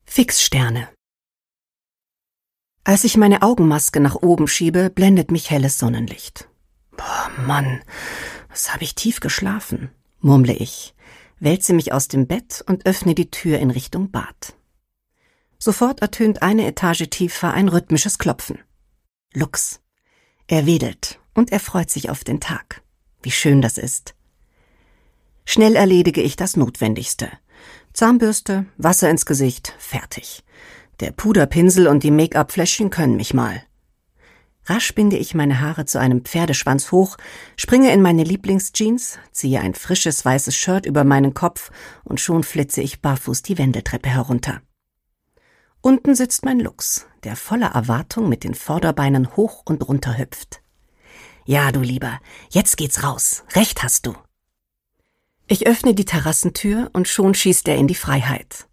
Fixsterne. Als ich meine Augenmaske nach oben schiebe, blendet mich helles Sonnenlicht. Boah, Mann, was habe ich tief geschlafen, murmle ich, wälze mich aus dem Bett und öffne die Tür in Richtung Bad. Sofort ertönt eine Etage tiefer ein rhythmisches Klopfen. Lux. Er wedelt und er freut sich auf den Tag. Wie schön das ist. Schnell erledige ich das Notwendigste. Zahnbürste, Wasser ins Gesicht, fertig. Der Puderpinsel und die Make-up-Fläschchen können mich mal. Rasch binde ich meine Haare zu einem Pferdeschwanz hoch, springe in meine Lieblingsjeans, ziehe ein frisches weißes Shirt über meinen Kopf und schon flitze ich barfuß die Wendeltreppe herunter. Unten sitzt mein Lux, der voller Erwartung mit den Vorderbeinen hoch und runter hüpft. Ja, du Lieber, jetzt geht's raus, recht hast du. Ich öffne die Terrassentür und schon schießt er in die Freiheit.